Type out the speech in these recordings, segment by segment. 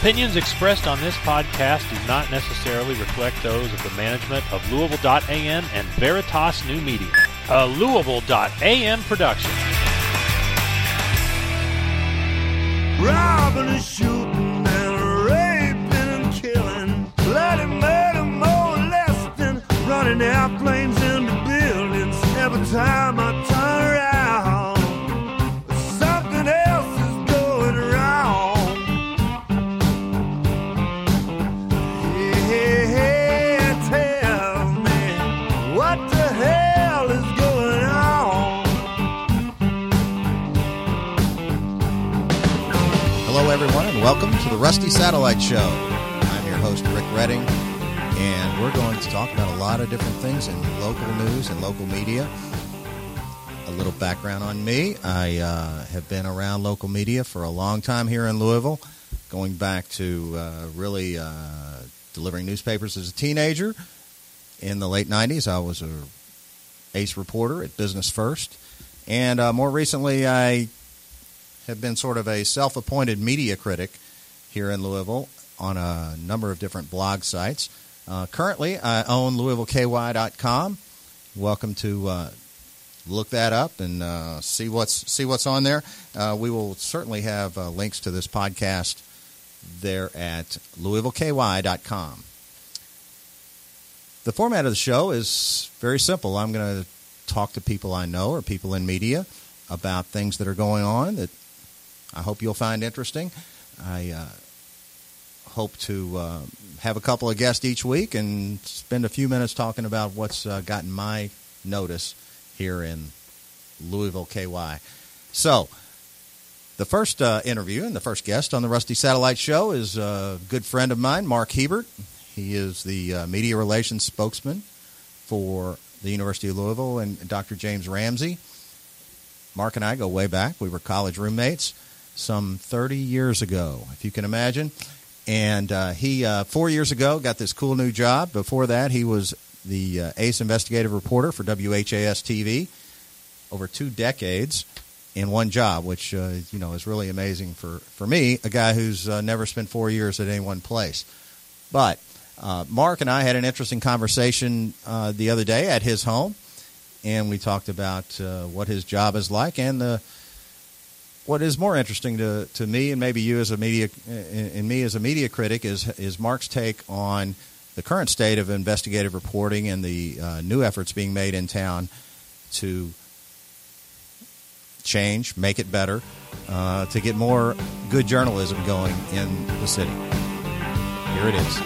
Opinions expressed on this podcast do not necessarily reflect those of the management of Louisville.am and Veritas New Media, a Louisville.am production. Robbing and shooting and raping and killing, bloody murder, molesting, running airplanes into buildings. Every time I turn around, something else is going wrong. Yeah, tell me, what the hell is going on? Hello, everyone, and welcome to the Rusty Satellite Show. I'm your host, Rick Redding, and we're going to talk about a lot of different things in local news and local media. A little background on me. I have been around local media for a long time here in Louisville, going back to really delivering newspapers as a teenager. In the late 90s, I was an ace reporter at Business First, and more recently, I have been sort of a self-appointed media critic here in Louisville on a number of different blog sites. Currently, I own LouisvilleKY.com. Welcome to look that up and see what's on there. We will certainly have links to this podcast there at LouisvilleKY.com. The format of the show is very simple. I'm going to talk to people I know or people in media about things that are going on that I hope you'll find interesting. I hope to have a couple of guests each week and spend a few minutes talking about what's gotten my notice here in Louisville, KY. So, the first interview and the first guest on the Rusty Satellite Show is a good friend of mine, Mark Hebert. He is the media relations spokesman for the University of Louisville and Dr. James Ramsey. Mark and I go way back. We were college roommates some 30 years ago, if you can imagine. And he, 4 years ago, got this cool new job. Before that, he was the ace investigative reporter for WHAS-TV, over 2 decades in one job, which, is really amazing for me, a guy who's never spent 4 years at any one place. But Mark and I had an interesting conversation the other day at his home, and we talked about what his job is like and what is more interesting to me and maybe you as a media and me as a media critic is Mark's take on the current state of investigative reporting and the new efforts being made in town to change, make it better, to get more good journalism going in the city. Here it is.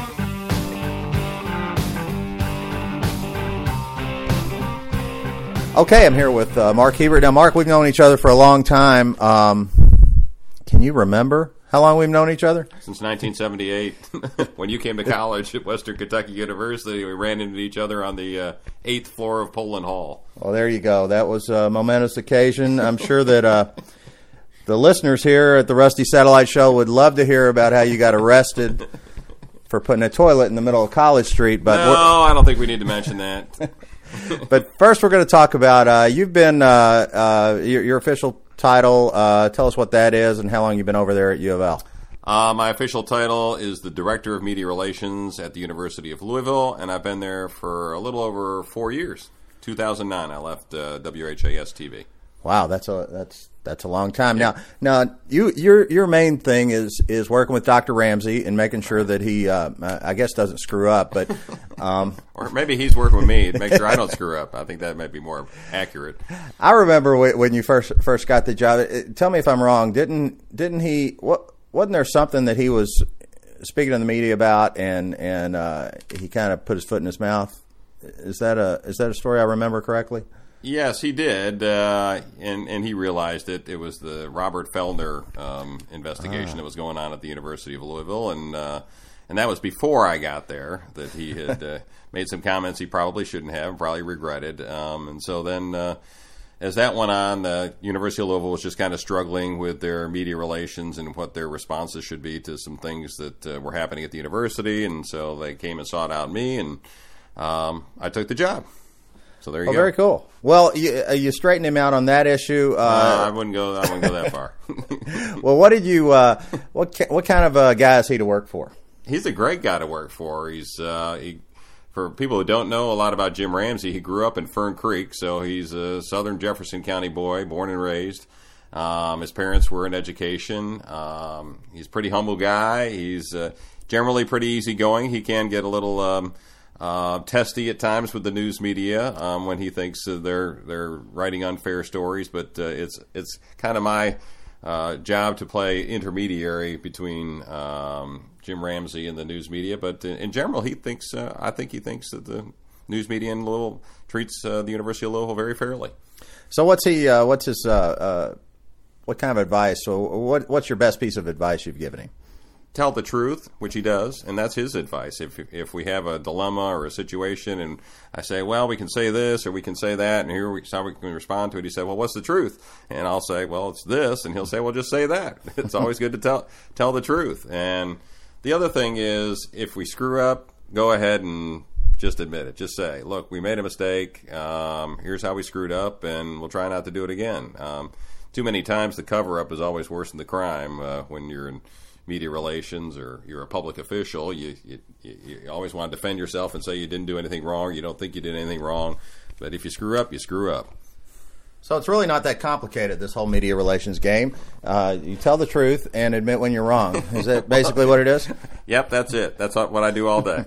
Okay, I'm here with Mark Hebert. Now, Mark, we've known each other for a long time. Can you remember how long we've known each other? Since 1978. When you came to college at Western Kentucky University, we ran into each other on the 8th floor of Poland Hall. Well, there you go. That was a momentous occasion. I'm sure that the listeners here at the Rusty Satellite Show would love to hear about how you got arrested for putting a toilet in the middle of College Street. But no, I don't think we need to mention that. But first, we're going to talk about you've been your official title. Tell us what that is and how long you've been over there at U of L. My official title is the Director of Media Relations at the University of Louisville, and I've been there for a little over 4 years. 2009, I left WHAS-TV. Wow, that's a long time. Yeah. Now your main thing is working with Dr. Ramsey and making sure that he I guess doesn't screw up, but or maybe he's working with me to make sure I don't screw up. I think that might be more accurate. I remember when you first got the job. Tell me if I'm wrong. Didn't he? Wasn't there something that he was speaking to the media about, and he kind of put his foot in his mouth? Is that a story I remember correctly? Yes, he did, and he realized it was the Robert Feldner investigation that was going on at the University of Louisville, and that was before I got there, that he had made some comments he probably shouldn't have, probably regretted, and so then as that went on, the University of Louisville was just kind of struggling with their media relations and what their responses should be to some things that were happening at the university, and so they came and sought out me, and I took the job. So there you go. Very cool. Well, you straightened him out on that issue. I wouldn't go that far. Well, what did you? What kind of guy is he to work for? He's a great guy to work for. For people who don't know a lot about Jim Ramsey, he grew up in Fern Creek, so he's a Southern Jefferson County boy, born and raised. His parents were in education. He's a pretty humble guy. He's generally pretty easygoing. He can get a little testy at times with the news media when he thinks they're writing unfair stories, but it's kind of my job to play intermediary between Jim Ramsey and the news media. But in general, I think he thinks that the news media in Louisville treats the University of Louisville very fairly. So what's his what kind of advice? So what's your best piece of advice you've given him? Tell the truth, which he does, and that's his advice. If we have a dilemma or a situation, and I say, well, we can say this or we can say that, and here's how we can respond to it. He said, well, what's the truth? And I'll say, well, it's this, and he'll say, well, just say that. It's always good to tell the truth. And the other thing is, if we screw up, go ahead and just admit it. Just say, look, we made a mistake. Here's how we screwed up, and we'll try not to do it again. Too many times the cover-up is always worse than the crime when you're in media relations or you're a public official. You always want to defend yourself and say you didn't do anything wrong. You don't think you did anything wrong. But if you screw up, you screw up. So it's really not that complicated, this whole media relations game. You tell the truth and admit when you're wrong. Is that basically what it is? Yep, that's it. That's what I do all day.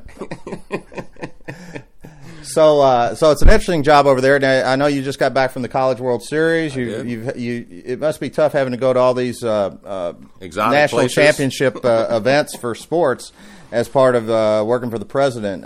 So it's an interesting job over there. Now, I know you just got back from the College World Series. It must be tough having to go to all these national places. championship events for sports as part of working for the president.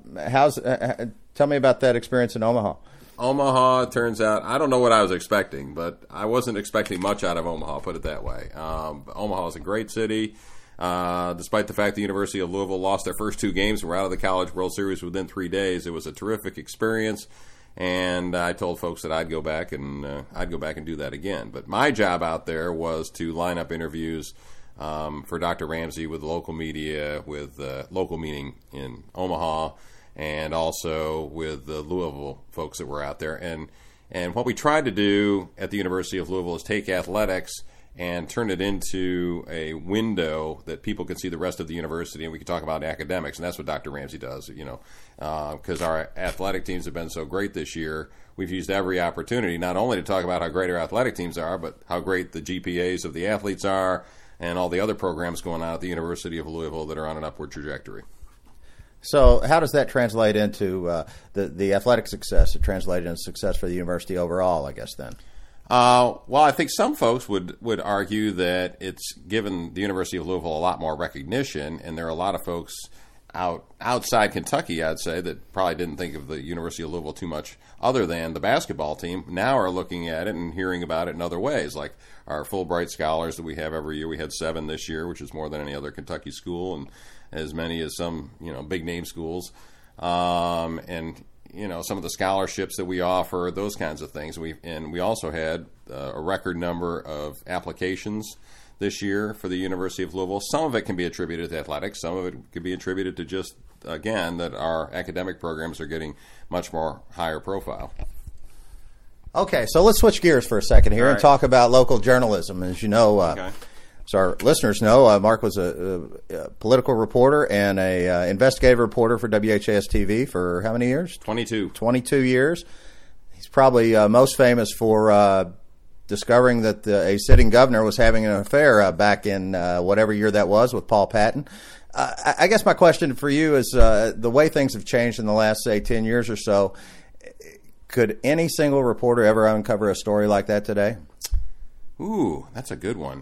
Tell me about that experience in Omaha. Omaha, it turns out, I don't know what I was expecting, but I wasn't expecting much out of Omaha, put it that way. Omaha is a great city. Despite the fact the University of Louisville lost their first two games and were out of the College World Series within 3 days, it was a terrific experience, and I told folks that I'd go back and do that again. But my job out there was to line up interviews for Dr. Ramsey with local media, with local meeting in Omaha, and also with the Louisville folks that were out there. And what we tried to do at the University of Louisville is take athletics and turn it into a window that people can see the rest of the university, and we can talk about academics, and that's what Dr. Ramsey does, because our athletic teams have been so great this year. We've used every opportunity not only to talk about how great our athletic teams are, but how great the GPAs of the athletes are and all the other programs going on at the University of Louisville that are on an upward trajectory. So how does that translate into the athletic success? It translated into success for the university overall, I guess, then? Well, I think some folks would argue that it's given the University of Louisville a lot more recognition, and there are a lot of folks outside Kentucky, I'd say, that probably didn't think of the University of Louisville too much other than the basketball team, now are looking at it and hearing about it in other ways, like our Fulbright scholars that we have every year. We had 7 this year, which is more than any other Kentucky school, and as many as some big-name schools. And some of the scholarships that we offer, those kinds of things. We also had a record number of applications this year for the University of Louisville. Some of it can be attributed to athletics. Some of it could be attributed to just, again, that our academic programs are getting much more higher profile. Okay, so let's switch gears for a second here and talk about local journalism. As you know, as our listeners know, Mark was a political reporter and a investigative reporter for WHAS-TV for how many years? 22. 22 years. He's probably most famous for discovering that a sitting governor was having an affair back in whatever year that was with Paul Patton. I guess my question for you is the way things have changed in the last, say, 10 years or so, could any single reporter ever uncover a story like that today? Ooh, that's a good one.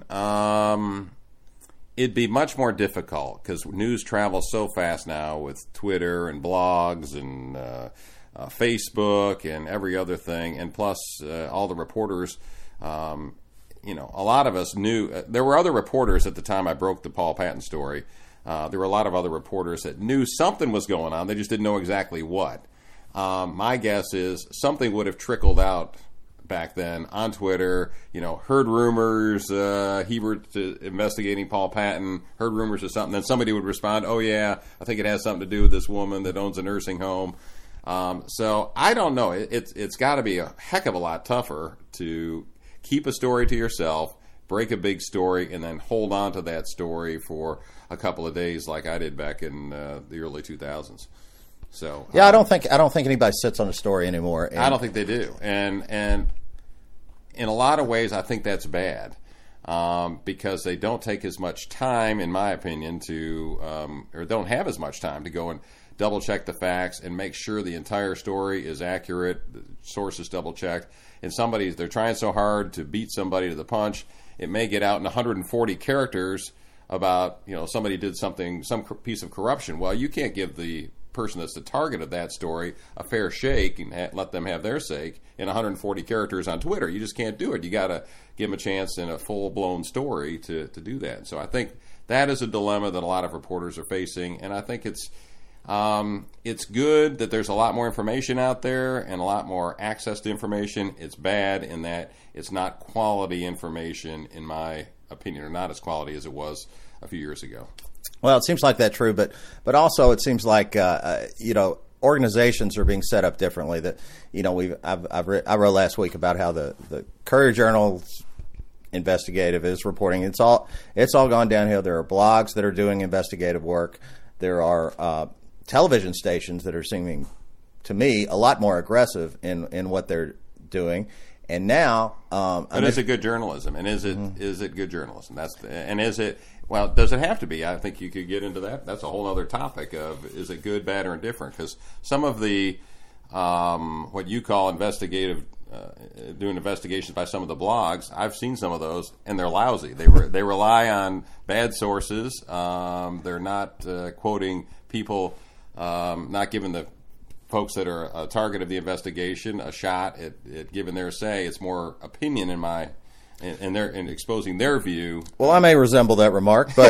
It'd be much more difficult because news travels so fast now with Twitter and blogs and Facebook and every other thing. And plus, all the reporters, a lot of us knew. There were other reporters at the time I broke the Paul Patton story. There were a lot of other reporters that knew something was going on. They just didn't know exactly what. My guess is something would have trickled out back then on Twitter, heard rumors, he were investigating Paul Patton, heard rumors of something, then somebody would respond, oh yeah, I think it has something to do with this woman that owns a nursing home. So I don't know. It's got to be a heck of a lot tougher to keep a story to yourself, break a big story, and then hold on to that story for a couple of days, like I did back in the early 2000s. So yeah, I don't think anybody sits on a story anymore. I don't think they do, and in a lot of ways, I think that's bad. Because they don't take as much time, in my opinion, or don't have as much time to go and double check the facts and make sure the entire story is accurate, the source is double checked, and they're trying so hard to beat somebody to the punch, it may get out in 140 characters about, somebody did some piece of corruption. Well, you can't give the person that's the target of that story a fair shake and let them have their sake in 140 characters on Twitter. You just can't do it. You got to give them a chance in a full-blown story to do that. So I think that is a dilemma that a lot of reporters are facing, and I think it's good that there's a lot more information out there and a lot more access to information. It's bad in that it's not quality information, in my opinion, or not as quality as it was a few years ago. Well, it seems like that's true, but also it seems like organizations are being set up differently. That I wrote last week about how the Courier Journal's investigative is reporting. It's all gone downhill. There are blogs that are doing investigative work. There are television stations that are seeming, to me, a lot more aggressive in what they're doing. And now, is it good journalism? And is it good journalism? Is it? Well, does it have to be? I think you could get into that. That's a whole other topic of, is it good, bad, or indifferent? Because some of the what you call investigative, doing investigations by some of the blogs, I've seen some of those, and they're lousy. They rely on bad sources. They're not quoting people, not giving the folks that are a target of the investigation a shot at giving their say. It's more opinion in exposing their view. Well, I may resemble that remark, but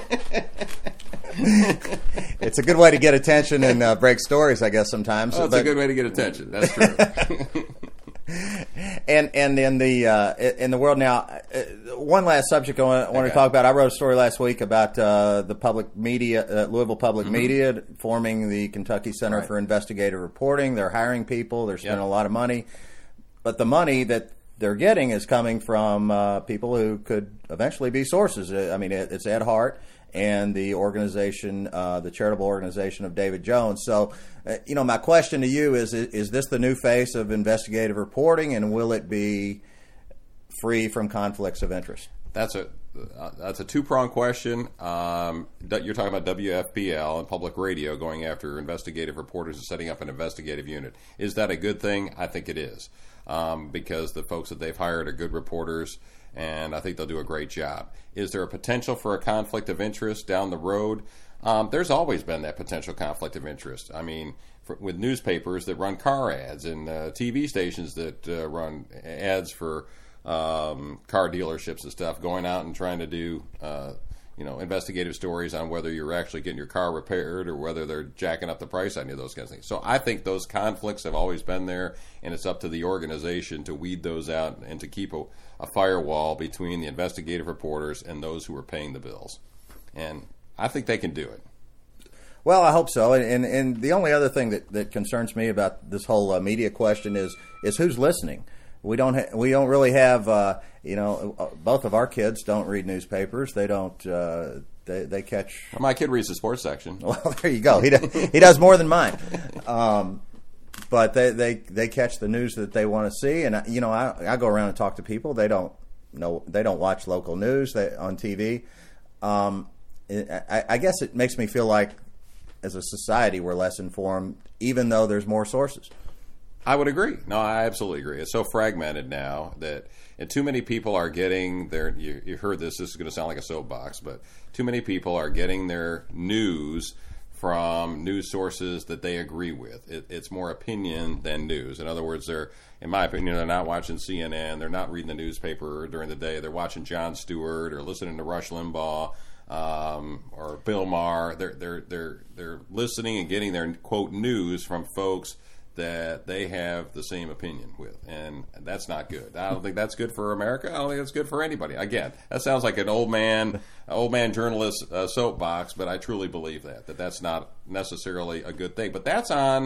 it's a good way to get attention and break stories, I guess, sometimes. Well, it's a good way to get attention. That's true. And in the world now, one last subject I want to talk about. I wrote a story last week about the public media, Louisville Public Media, forming the Kentucky Center for Investigative Reporting. They're hiring people. They're spending a lot of money, but the money that they're getting is coming from people who could eventually be sources. I mean, it's Ed Hart and the organization, the charitable organization of David Jones. So, my question to you is this the new face of investigative reporting, and will it be free from conflicts of interest? That's a two-pronged question. You're talking about WFPL and public radio going after investigative reporters and setting up an investigative unit. Is that a good thing? I think it is, because the folks that they've hired are good reporters, and I think they'll do a great job. Is there a potential for a conflict of interest down the road? There's always been that potential conflict of interest. I mean, with newspapers that run car ads and TV stations that run ads for car dealerships and stuff, going out and trying to do investigative stories on whether you're actually getting your car repaired or whether they're jacking up the price on you, those kinds of things. So I think those conflicts have always been there, and it's up to the organization to weed those out and to keep a firewall between the investigative reporters and those who are paying the bills. And I think they can do it. Well, I hope so. And the only other thing that concerns me about this whole media question is who's listening. We don't really have both of our kids don't read newspapers. They don't. They catch. Well, my kid reads the sports section. Well, there you go. He does more than mine. But they catch the news that they want to see, and I go around and talk to people. They don't watch local news on TV. I guess it makes me feel like, as a society, we're less informed, even though there's more sources. I would agree. No, I absolutely agree. It's so fragmented now and too many people are getting their. You heard this. This is going to sound like a soapbox, but too many people are getting their news from news sources that they agree with. It's more opinion than news. In other words, in my opinion, they're not watching CNN. They're not reading the newspaper during the day. They're watching Jon Stewart or listening to Rush Limbaugh or Bill Maher. They're listening and getting their quote news from folks that they have the same opinion with, and that's not good. I don't think that's good for America. I don't think that's good for anybody. Again, that sounds like an old man journalist soapbox, but I truly believe that that's not necessarily a good thing. But that's on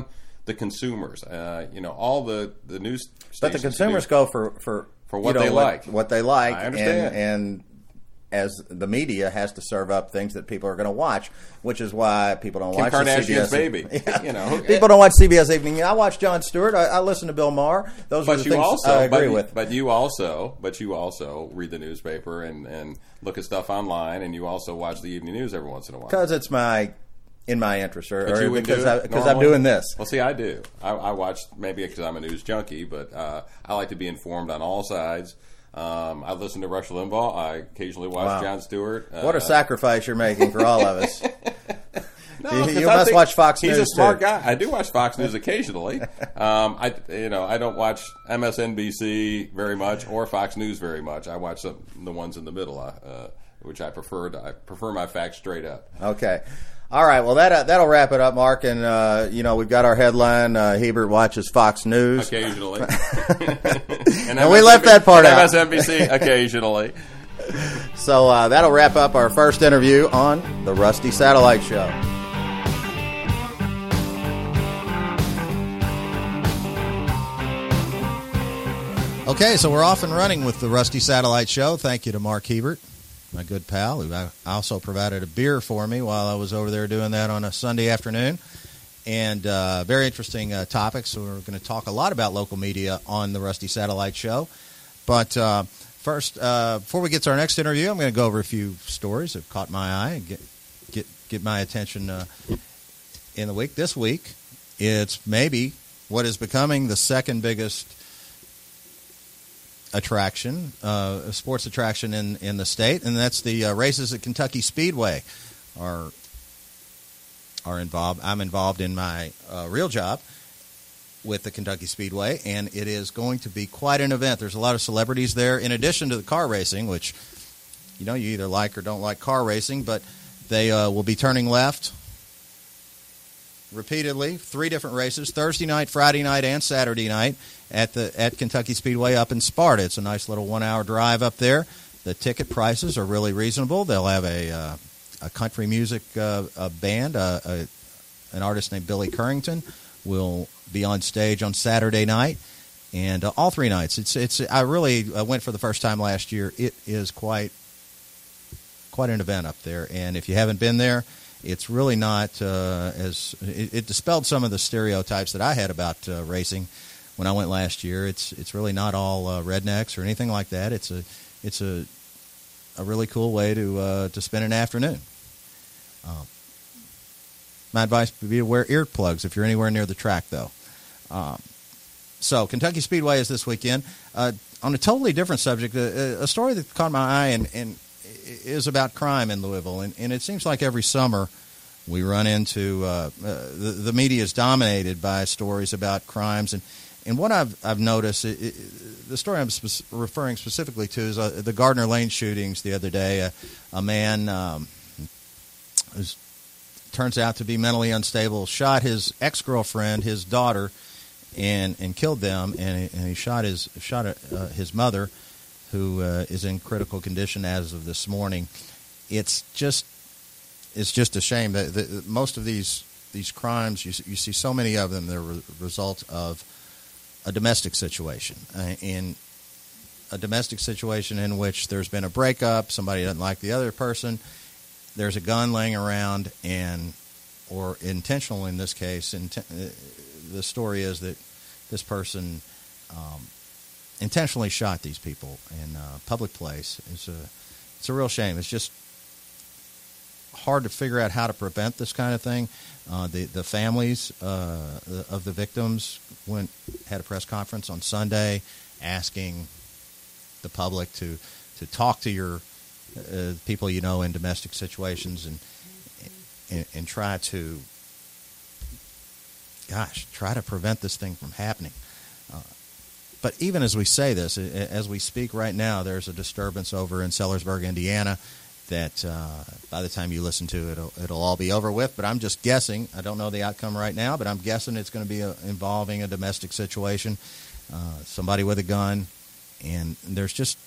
the consumers. All the news stations. But the consumers go for what they like. What they like. I understand. And as the media has to serve up things that people are going to watch, which is why people don't watch Kardashian's CBS. Baby. Yeah. People don't watch CBS Evening. I watch Jon Stewart. I listen to Bill Maher. Those are the things I agree with. But you also read the newspaper and look at stuff online, and you also watch the evening news every once in a while. Because it's in my interest, or because I'm doing this. Well, see, I do. I watch, maybe because I'm a news junkie, but I like to be informed on all sides. I listen to Rush Limbaugh. I occasionally watch Jon Stewart. What a sacrifice you're making for all of us. No, you must watch Fox News. He's a smart guy. I do watch Fox News occasionally. I don't watch MSNBC very much or Fox News very much. I watch the ones in the middle, which I prefer. I prefer my facts straight up. Okay. All right, well, that'll wrap it up, Mark. And, we've got our headline, Hebert watches Fox News. Occasionally. and we left that part out. MSNBC occasionally. So that'll wrap up our first interview on the Rusty Satellite Show. Okay, so we're off and running with the Rusty Satellite Show. Thank you to Mark Hebert, my good pal, who also provided a beer for me while I was over there doing that on a Sunday afternoon. And very interesting topics. So we're going to talk a lot about local media on the Rusty Satellite Show. But first, before we get to our next interview, I'm going to go over a few stories that caught my eye and get my attention in the week. This week, it's maybe what is becoming the second biggest attraction, sports attraction in the state, and that's the races at Kentucky Speedway are involved. I'm involved in my real job with the Kentucky Speedway, and it is going to be quite an event. There's a lot of celebrities there, in addition to the car racing, which you either like or don't like car racing, but they will be turning left repeatedly, 3 different races, Thursday night, Friday night, and Saturday night at Kentucky Speedway up in Sparta. It's a nice little 1-hour drive up there. The ticket prices are really reasonable. They'll have a country music band, an artist named Billy Currington will be on stage on Saturday night, and all 3 nights. I really went for the first time last year. It is quite an event up there, and if you haven't been there, it's really not it dispelled some of the stereotypes that I had about racing when I went last year. It's really not all rednecks or anything like that. It's a really cool way to spend an afternoon. My advice would be to wear earplugs if you're anywhere near the track, though. So Kentucky Speedway is this weekend. On a totally different subject, a story that caught my eye and is about crime in Louisville, and it seems like every summer we run into the media is dominated by stories about crimes, and what I've noticed, the story I'm referring specifically to is the Gardner Lane shootings the other day. A man turns out to be mentally unstable, shot his ex-girlfriend, his daughter, and killed them, and he shot his mother, who is in critical condition as of this morning. It's just a shame that most of these crimes, you see so many of them, they're a result of a domestic situation. In a domestic situation in which there's been a breakup, somebody doesn't like the other person, there's a gun laying around, or intentional in this case. The story is that this person intentionally shot these people in a public place. It's a real shame. It's just hard to figure out how to prevent this kind of thing. The families of the victims had a press conference on Sunday asking the public to talk to your people in domestic situations and try to prevent this thing from happening. But even as we say this, as we speak right now, there's a disturbance over in Sellersburg, Indiana, that by the time you listen to it, it'll all be over with. But I'm just guessing. I don't know the outcome right now, but I'm guessing it's going to be involving a domestic situation, somebody with a gun, and there's just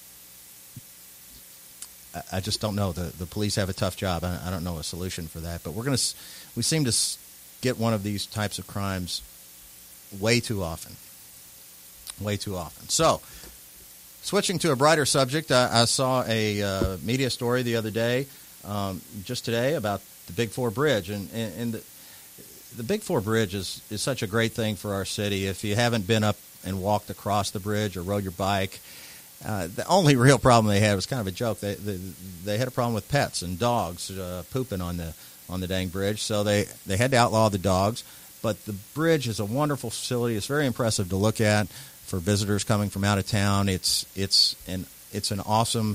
I just don't know. The police have a tough job. I don't know a solution for that. But we seem to get one of these types of crimes way too often. Way too often. So, switching to a brighter subject, I saw a media story the other day, just today, about the Big Four Bridge. And the Big Four Bridge is such a great thing for our city. If you haven't been up and walked across the bridge or rode your bike, the only real problem they had was kind of a joke. They had a problem with pets and dogs pooping on the dang bridge, so they had to outlaw the dogs. But the bridge is a wonderful facility. It's very impressive to look at for visitors coming from out of town. It's an awesome.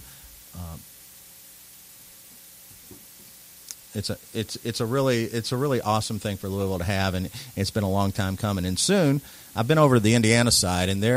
It's a really awesome thing for Louisville to have, and it's been a long time coming. And soon, I've been over to the Indiana side, and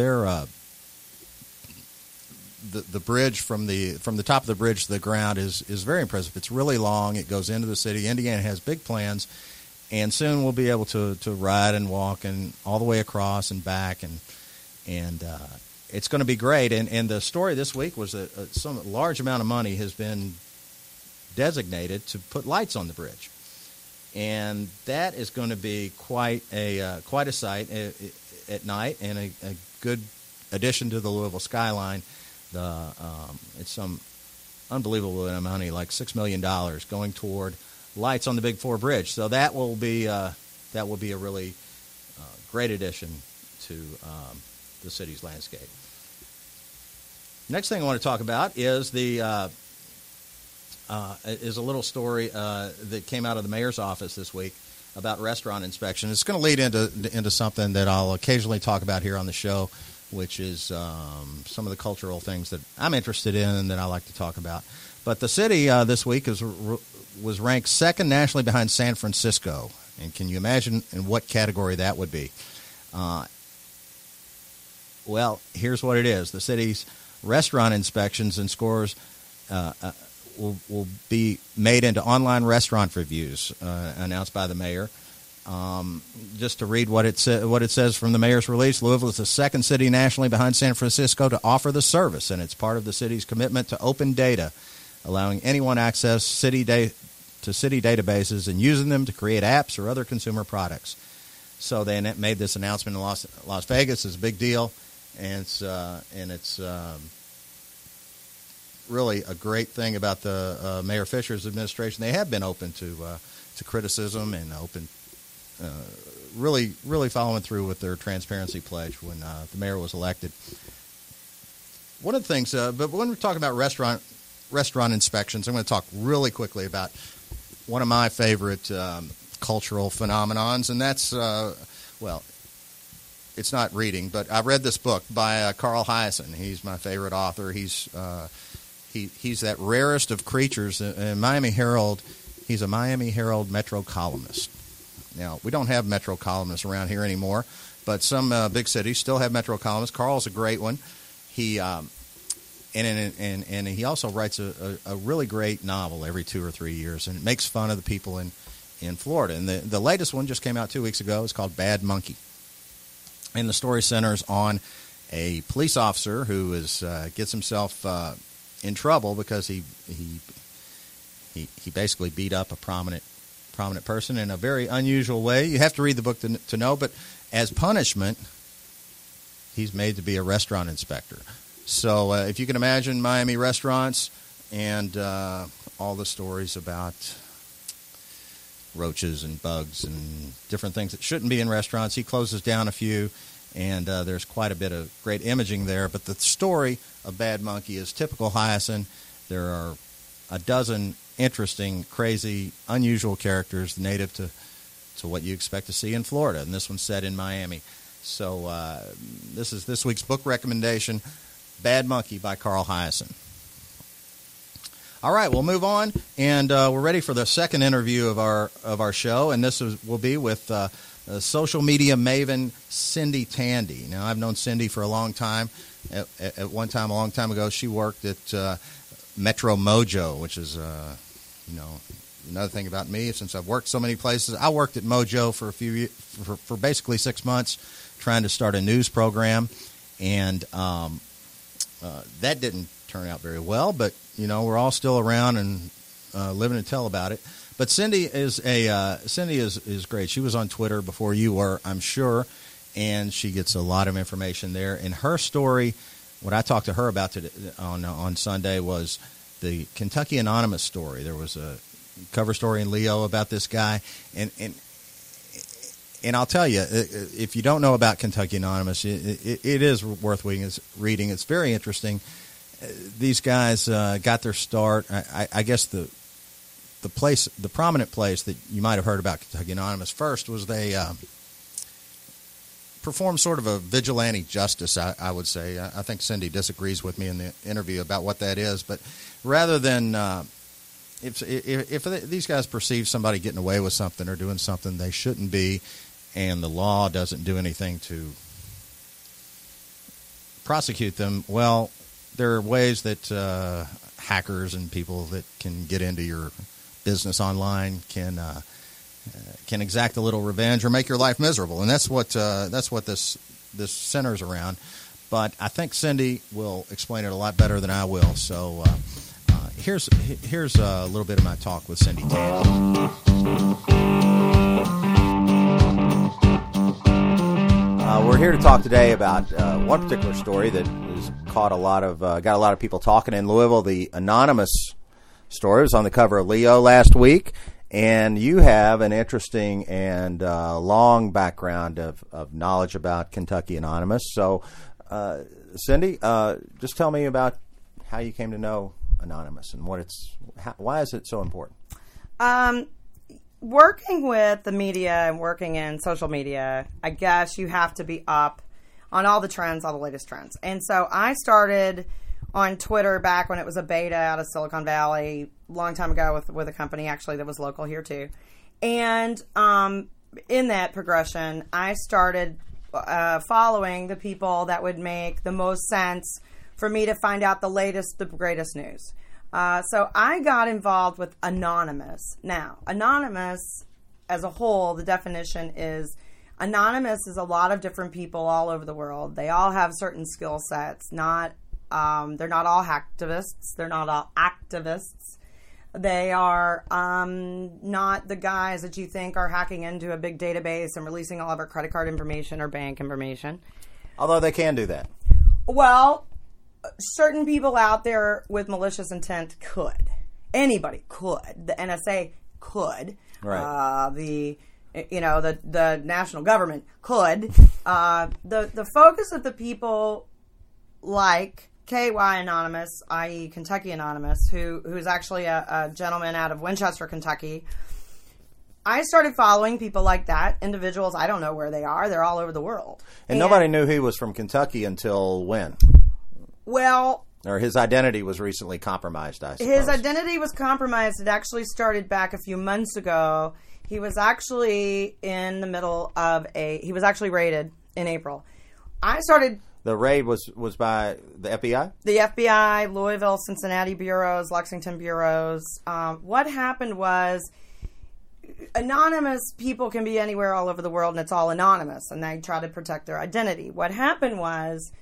the bridge from the top of the bridge to the ground is very impressive. It's really long. It goes into the city. Indiana has big plans, and soon we'll be able to ride and walk and all the way across and back, and it's going to be great. And the story this week was that some large amount of money has been designated to put lights on the bridge, and that is going to be quite a sight at night, and a good addition to the Louisville skyline. It's some unbelievable amount of money, like $6 million, going toward lights on the Big Four Bridge. So that will be a really great addition to the city's landscape. Next thing I want to talk about is is a little story that came out of the mayor's office this week about restaurant inspection. It's going to lead into something that I'll occasionally talk about here on the show, which is some of the cultural things that I'm interested in and that I like to talk about. But the city this week was ranked second nationally behind San Francisco. And can you imagine in what category that would be? Well, here's what it is. The city's restaurant inspections and scores will be made into online restaurant reviews, announced by the mayor. Just to read what it says from the mayor's release, Louisville is the second city nationally behind San Francisco to offer the service, and it's part of the city's commitment to open data, allowing anyone access to city databases and using them to create apps or other consumer products. So they made this announcement in Las Vegas. It's a big deal, and it's really a great thing about the Mayor Fisher's administration. They have been open to criticism and open. Really following through with their transparency pledge when the mayor was elected. One of the things, but when we're talking about restaurant inspections, I'm going to talk really quickly about one of my favorite cultural phenomenons, and that's, it's not reading, but I read this book by Carl Hiaasen. He's my favorite author. He's that rarest of creatures in Miami Herald. He's a Miami Herald Metro columnist. Now, we don't have Metro columnists around here anymore, but some big cities still have Metro columnists. Carl's a great one. He and he also writes a really great novel every 2 or 3 years, and it makes fun of the people in Florida. And the latest one just came out 2 weeks ago. It's called Bad Monkey. And the story centers on a police officer who gets himself in trouble because he basically beat up a prominent person in a very unusual way. You have to read the book to know, but as punishment, he's made to be a restaurant inspector. So if you can imagine Miami restaurants and all the stories about roaches and bugs and different things that shouldn't be in restaurants, he closes down a few, and there's quite a bit of great imaging there. But the story of Bad Monkey is typical Hiaasen. There are a dozen interesting, crazy, unusual characters native to what you expect to see in Florida, and this one's set in Miami. So this is this week's book recommendation, Bad Monkey by Carl Hiaasen. All right, we'll move on, and we're ready for the second interview of our show, and this will be with social media maven Cindy Tandy. Now, I've known Cindy for a long time. At one time, a long time ago, she worked at Metro Mojo, which is, another thing about me. Since I've worked so many places, I worked at Mojo for basically 6 months, trying to start a news program, and that didn't turn out very well. But we're all still around and living to tell about it. But Cindy is great. She was on Twitter before you were, I'm sure, and she gets a lot of information there. And her story, what I talked to her about today, on Sunday, was the Kentucky Anonymous story. There was a cover story in Leo about this guy, and I'll tell you, if you don't know about Kentucky Anonymous, it is worth reading. It's very interesting. These guys got their start. I guess the prominent place that you might have heard about Kentucky Anonymous first was they performed sort of a vigilante justice, I would say. I think Cindy disagrees with me in the interview about what that is, but rather than if these guys perceive somebody getting away with something or doing something they shouldn't be, and the law doesn't do anything to prosecute them, well, there are ways that hackers and people that can get into your business online can exact a little revenge or make your life miserable, and that's what this centers around. But I think Cindy will explain it a lot better than I will. So here's a little bit of my talk with Cindy Tandy. We're here to talk today about one particular story that has got a lot of people talking in Louisville. The Anonymous story was on the cover of Leo last week, and you have an interesting and long background of knowledge about Kentucky Anonymous. So, Cindy, just tell me about how you came to know Anonymous and why is it so important? Working with the media and working in social media, I guess you have to be up on all the trends, all the latest trends. And so I started on Twitter back when it was a beta out of Silicon Valley, a long time ago with a company actually that was local here too. And in that progression, I started following the people that would make the most sense for me to find out the latest, the greatest news. So I got involved with Anonymous. Now, Anonymous as a whole, the definition is Anonymous is a lot of different people all over the world. They all have certain skill sets. They're not all hacktivists. They're not all activists. They are not the guys that you think are hacking into a big database and releasing all of our credit card information or bank information. Although they can do that. Well, certain people out there with malicious intent could. Anybody could. The NSA could. Right. The national government could. The focus of the people like KY Anonymous, i.e. Kentucky Anonymous, who's actually a gentleman out of Winchester, Kentucky. I started following people like that, individuals. I don't know where they are. They're all over the world. And nobody knew he was from Kentucky until when? Well, or his identity was recently compromised, I suppose. His identity was compromised. It actually started back a few months ago. He was actually in the middle of he was actually raided in April. The raid was by the FBI? The FBI, Louisville, Cincinnati bureaus, Lexington bureaus. What happened was anonymous people can be anywhere all over the world, and it's all anonymous, and they try to protect their identity. What happened was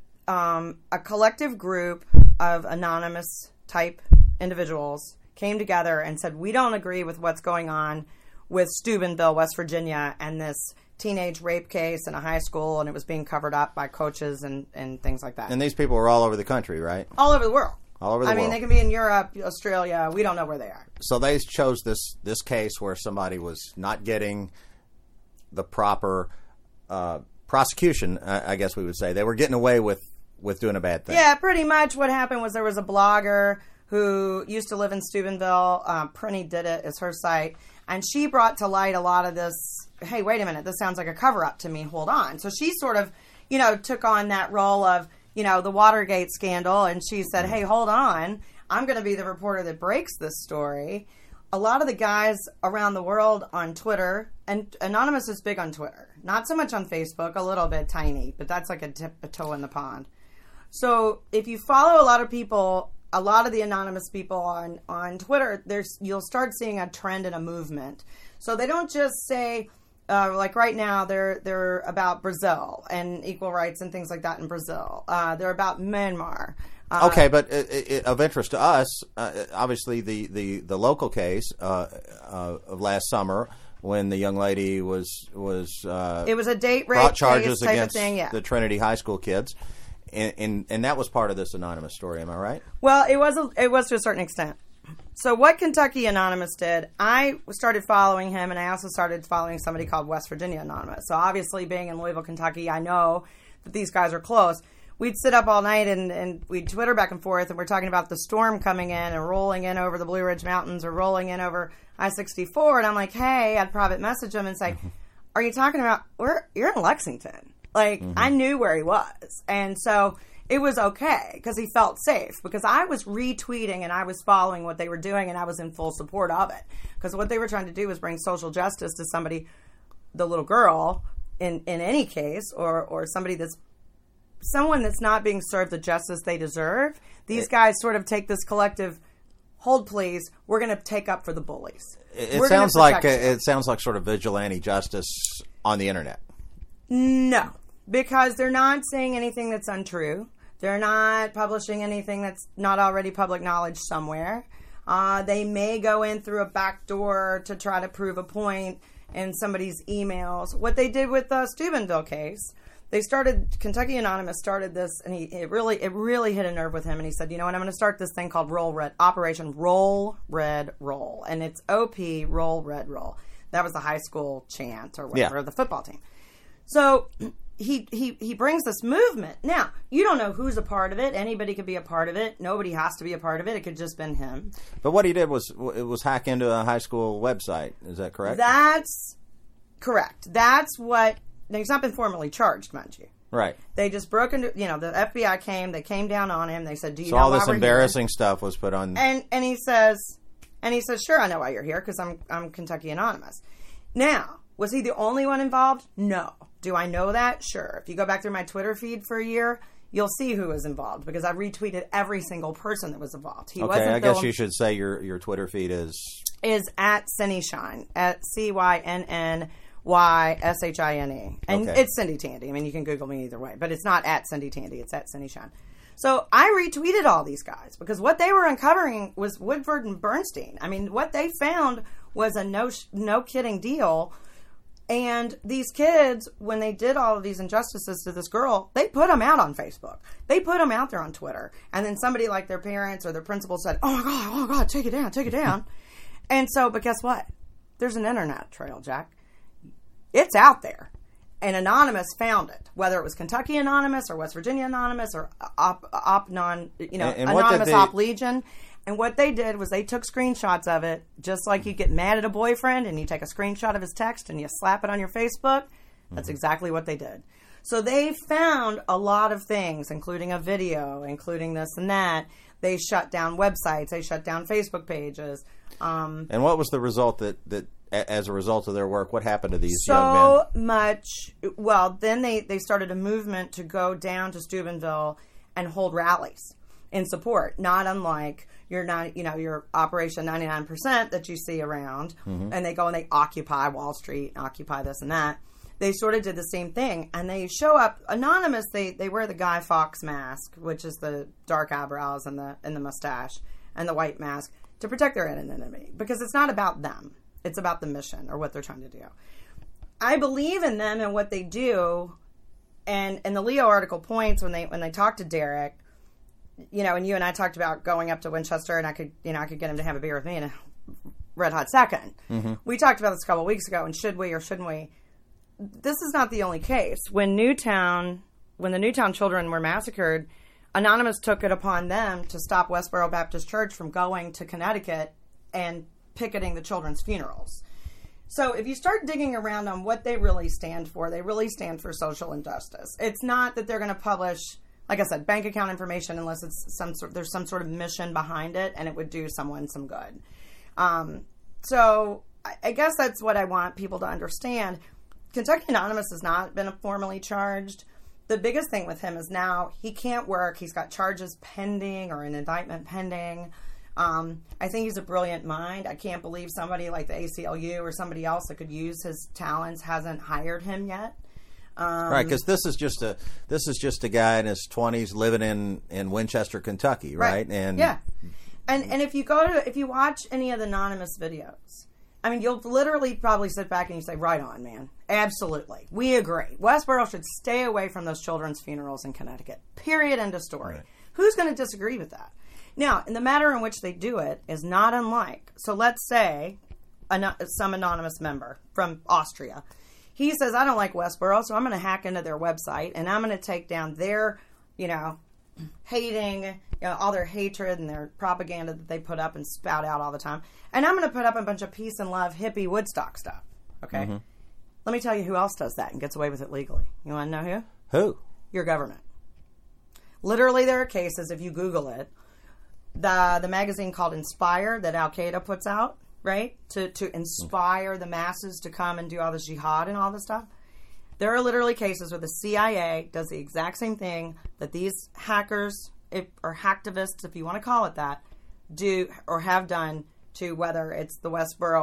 a collective group of anonymous type individuals came together and said, we don't agree with what's going on with Steubenville, West Virginia, and this teenage rape case in a high school, and it was being covered up by coaches and things like that. And these people were all over the country, right? All over the world. All over the world. I mean, they can be in Europe, Australia. We don't know where they are. So they chose this case where somebody was not getting the proper prosecution, I guess we would say. They were getting away with doing a bad thing. Yeah, pretty much what happened was there was a blogger who used to live in Steubenville. Prinny Did It is her site. And she brought to light a lot of this, hey, wait a minute, this sounds like a cover-up to me. Hold on. So she sort of, took on that role of, the Watergate scandal. And she said, hey, hold on. I'm going to be the reporter that breaks this story. A lot of the guys around the world on Twitter, and Anonymous is big on Twitter. Not so much on Facebook, a little bit tiny, but that's like a toe in the pond. So if you follow a lot of people, a lot of the anonymous people on Twitter, you'll start seeing a trend and a movement. So they don't just say, like right now, they're about Brazil and equal rights and things like that in Brazil. They're about Myanmar. Okay, but of interest to us, obviously the local case of last summer when the young lady was it was a date rape brought charges case type against of thing, yeah. the Trinity High School kids, and that was part of this anonymous story. Am I right? Well, it was to a certain extent. So what Kentucky Anonymous did, I started following him, and I also started following somebody called West Virginia Anonymous. So obviously, being in Louisville, Kentucky, I know that these guys are close. We'd sit up all night and we'd Twitter back and forth, and we're talking about the storm coming in and rolling in over the Blue Ridge Mountains or rolling in over I-64. And I'm like, hey, I'd private message him and say, are you talking about, you're in Lexington. Like, I knew where he was. And so it was okay because he felt safe, because I was retweeting and I was following what they were doing, and I was in full support of it. Because what they were trying to do was bring social justice to somebody, the little girl, in any case, or someone that's not being served the justice they deserve. These guys sort of take this collective, hold please, we're going to take up for the bullies. It sounds like sort of vigilante justice on the internet. No, because they're not saying anything that's untrue. They're not publishing anything that's not already public knowledge somewhere. They may go in through a back door to try to prove a point in somebody's emails. What they did with the Steubenville case, Kentucky Anonymous started this, and it really hit a nerve with him. And he said, you know what, I'm going to start this thing called Operation Roll Red Roll, and it's OP Roll Red Roll. That was the high school chant or whatever, the football team. So he brings this movement. Now, you don't know who's a part of it. Anybody could be a part of it. Nobody has to be a part of it. It could just been him. But what he did was hack into a high school website. Is that correct? That's correct. That's what. Now, he's not been formally charged, mind you. Right. They just broke into, the FBI came, they came down on him, they said, do you know all why this we're embarrassing here? stuff was put on. And he says, sure, I know why you're here, because I'm Kentucky Anonymous. Now, was he the only one involved? No. Do I know that? Sure. If you go back through my Twitter feed for a year, you'll see who was involved, because I retweeted every single person that was involved. I guess you should say your Twitter feed is at CynnyShine, at CynnYShine. And it's Cindy Tandy. I mean, you can Google me either way, but it's not at Cindy Tandy. It's at CynnyShine. So I retweeted all these guys because what they were uncovering was Woodford and Bernstein. I mean, what they found was a no kidding deal. And these kids, when they did all of these injustices to this girl, they put them out on Facebook. They put them out there on Twitter. And then somebody like their parents or their principal said, oh my God, take it down. And so, but guess what? There's an internet trail, Jack. It's out there. And Anonymous found it, whether it was Kentucky Anonymous or West Virginia Anonymous or Anonymous Op Legion. And what they did was they took screenshots of it, just like you get mad at a boyfriend and you take a screenshot of his text and you slap it on your Facebook. That's exactly what they did. So they found a lot of things, including a video, including this and that. They shut down websites. They shut down Facebook pages. And what was the result that as a result of their work, what happened to these young men? So much. Well, then they started a movement to go down to Steubenville and hold rallies in support, not unlike your Operation 99% that you see around. And they go and they occupy Wall Street, occupy this and that. They sort of did the same thing, and they show up anonymous. They wear the Guy Fawkes mask, which is the dark eyebrows and the mustache and the white mask, to protect their anonymity, because it's not about them. It's about the mission or what they're trying to do. I believe in them and what they do, and the Leo article points when they talk to Derek, and you and I talked about going up to Winchester, and I could get him to have a beer with me in a red hot second. We talked about this a couple of weeks ago, and should we or shouldn't we? This is not the only case. When the Newtown children were massacred, Anonymous took it upon them to stop Westboro Baptist Church from going to Connecticut and picketing the children's funerals. So if you start digging around on what they really stand for, they really stand for social injustice. It's not that they're going to publish, like I said, bank account information unless it's there's some sort of mission behind it and it would do someone some good. So I guess that's what I want people to understand. Kentucky Anonymous has not been formally charged. The biggest thing with him is now he can't work. He's got charges pending or an indictment pending. I think he's a brilliant mind. I can't believe somebody like the ACLU or somebody else that could use his talents hasn't hired him yet. Right, because this is just a guy in his 20s living in Winchester, Kentucky, right? And yeah, and if you watch any of the Anonymous videos, I mean, you'll literally probably sit back and you say, right on, man. Absolutely. We agree. Westboro should stay away from those children's funerals in Connecticut. Period. End of story. Right. Who's going to disagree with that? Now, in the manner in which they do it is not unlike. So let's say some anonymous member from Austria. He says, I don't like Westboro, so I'm going to hack into their website and I'm going to take down their, hating, all their hatred and their propaganda that they put up and spout out all the time. And I'm going to put up a bunch of peace and love, hippie Woodstock stuff. Okay? Mm-hmm. Let me tell you who else does that and gets away with it legally. You want to know who? Who? Your government. Literally, there are cases, if you Google it, the magazine called Inspire that Al-Qaeda puts out, right? To inspire the masses to come and do all this jihad and all this stuff. There are literally cases where the CIA does the exact same thing that these hackers or hacktivists, if you want to call it that, do or have done to whether it's the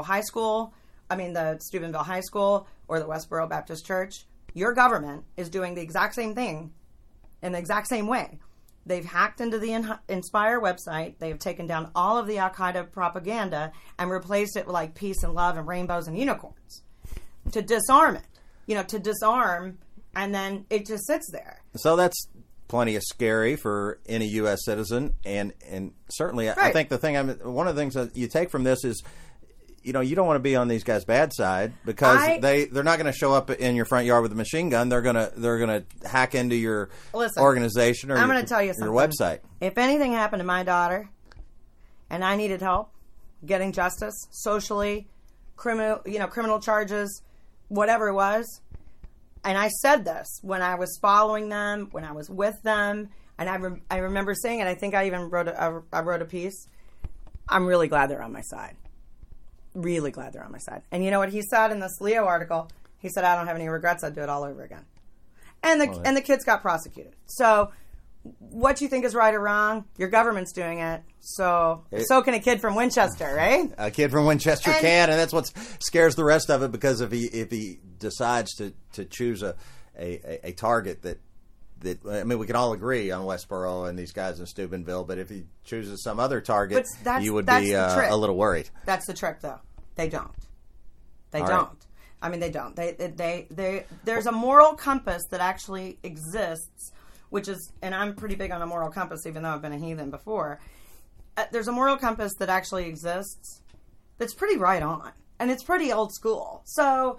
the Steubenville High School or the Westboro Baptist Church. Your government is doing the exact same thing in the exact same way. They've hacked into the Inspire website. They've taken down all of the Al-Qaeda propaganda and replaced it with like peace and love and rainbows and unicorns to disarm it. To disarm, and then it just sits there. So that's plenty of scary for any U.S. citizen, and certainly right. I think one of the things that you take from this is, you don't want to be on these guys' bad side because they're not going to show up in your front yard with a machine gun. They're gonna hack into your organization or I'm going to tell you your website. If anything happened to my daughter, and I needed help getting justice socially, criminal charges, whatever it was. And I said this when I was following them, when I was with them, and I remember saying it. I think I even wrote a piece. I'm really glad they're on my side. Really glad they're on my side. And you know what he said in this Leo article? He said, I don't have any regrets. I'd do it all over again. And the kids got prosecuted. So what you think is right or wrong, your government's doing it. So can a kid from Winchester, right? A kid from Winchester can, and that's what scares the rest of it, because if he decides to choose a target that we can all agree on Westboro and these guys in Steubenville, but if he chooses some other target, you would be a little worried. That's the trick, though. They don't. They don't. Right. I mean, they don't. There's a moral compass that actually exists, which is, and I'm pretty big on a moral compass, even though I've been a heathen before. There's a moral compass that actually exists that's pretty right on, and it's pretty old school. So,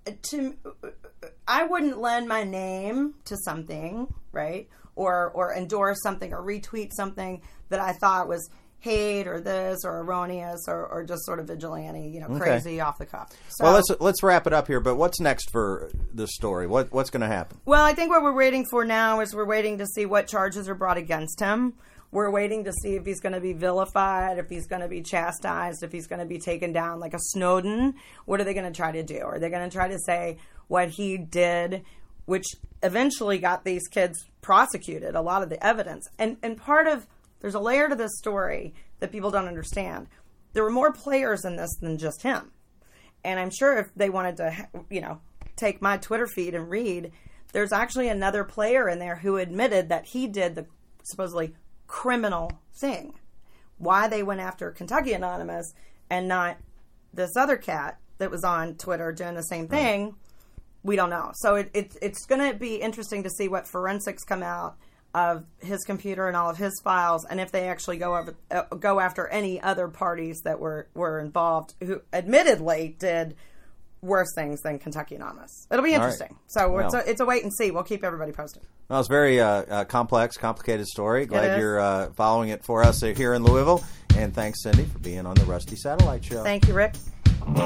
I wouldn't lend my name to something, right, or endorse something or retweet something that I thought was hate or this or erroneous or just sort of vigilante, crazy off the cuff. So, well, let's wrap it up here. But what's next for this story? What's going to happen? Well, I think what we're waiting for now is we're waiting to see what charges are brought against him. We're waiting to see if he's going to be vilified, if he's going to be chastised, if he's going to be taken down like a Snowden. What are they going to try to do? Are they going to try to say what he did, which eventually got these kids prosecuted, a lot of the evidence? And there's a layer to this story that people don't understand. There were more players in this than just him. And I'm sure if they wanted to, take my Twitter feed and read, there's actually another player in there who admitted that he did the supposedly criminal thing. Why they went after Kentucky Anonymous and not this other cat that was on Twitter doing the same thing, we don't know. So it's going to be interesting to see what forensics come out of his computer and all of his files, and if they actually go after any other parties that were involved who admittedly did worse things than Kentucky Anonymous. It'll be interesting. Right. So it's a wait and see. We'll keep everybody posted. Well, it's a very complicated story. Glad you're following it for us here in Louisville. And thanks, Cindy, for being on the Rusty Satellite Show. Thank you, Rick. Okay,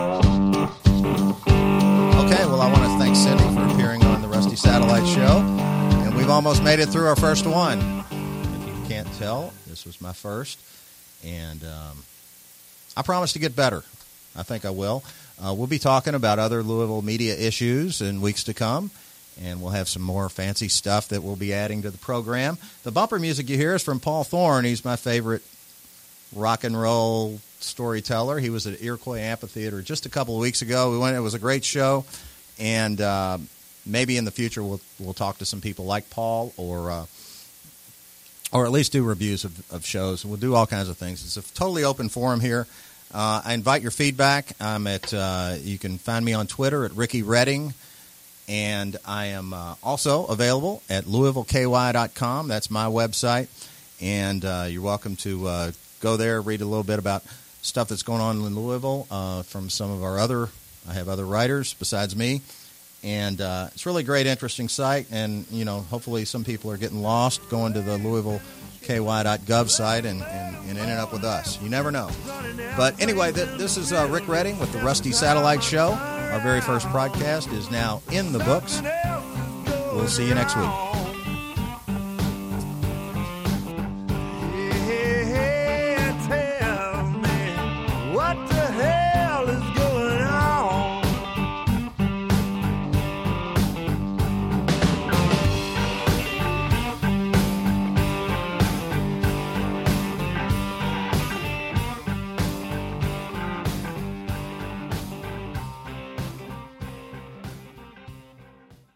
well, I want to thank Cindy for appearing on the Rusty Satellite Show. And we've almost made it through our first one. If you can't tell, this was my first. And I promise to get better. I think I will. We'll be talking about other Louisville media issues in weeks to come. And we'll have some more fancy stuff that we'll be adding to the program. The bumper music you hear is from Paul Thorne. He's my favorite rock and roll storyteller. He was at Iroquois Amphitheater just a couple of weeks ago. We went. It was a great show. And maybe in the future we'll talk to some people like Paul or at least do reviews of shows. We'll do all kinds of things. It's a totally open forum here. I invite your feedback. I'm at you can find me on Twitter at Ricky Redding, and I am also available at LouisvilleKY.com. That's my website, and you're welcome to go there, read a little bit about stuff that's going on in Louisville from some of our other. I have other writers besides me, and it's really a great, interesting site. And hopefully, some people are getting lost going to the LouisvilleKY.gov site and ending up with us. You never know. But anyway, this is Rick Redding with the Rusty Satellite Show. Our very first broadcast is now in the books. We'll see you next week.